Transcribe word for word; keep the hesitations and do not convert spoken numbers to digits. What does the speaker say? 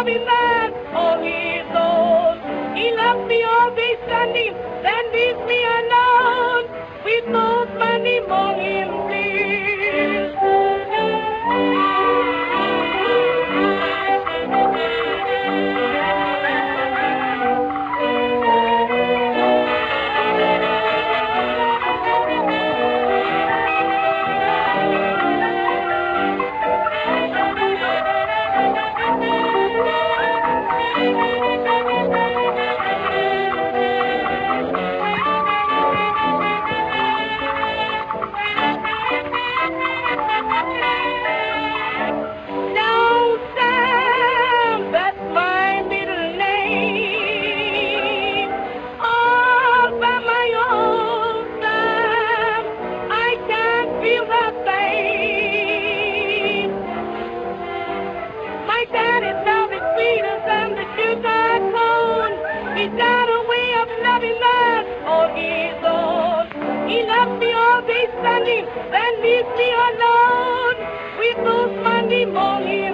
loving that. Oh, Jesus, He left me always standing, then leaves me alone with no money among Him, please. He's got a way of loving us, oh Jesus. He left me always standing, then leaves me alone with those Monday morning.